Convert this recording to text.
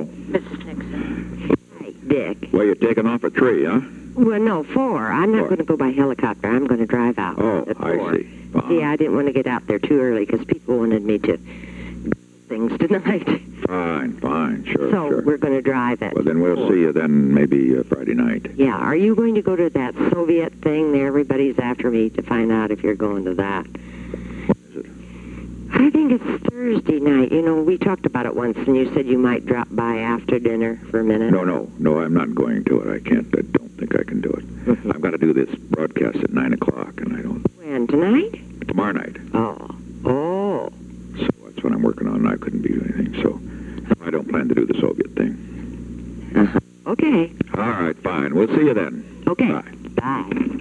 Mrs. Nixon. Hi, Dick. Well, you're taking off at 3, huh? Well, no, 4. I'm not 4. going to go by helicopter. I'm going to drive out at 4. I see. Fine. See, I didn't want to get out there too early because people wanted me to do things tonight. Fine, sure, So sure. we're going to drive at Well, then we'll 4. see you then maybe Friday night. Yeah, are you going to go to that Soviet thing there? Everybody's after me to find out if you're going to that. What is it? I think it's Thursday night. You know, we talked about it once, and you said you might drop by after dinner for a minute. No, I'm not going to it. I don't think I can do it. Mhm. I've got to do this broadcast at 9 o'clock, and I don't... When, tonight? Tomorrow night. Oh. So that's what I'm working on, and I couldn't be doing anything, so I don't plan to do the Soviet thing. Okay. All right, fine. We'll see you then. Okay. Bye. Bye.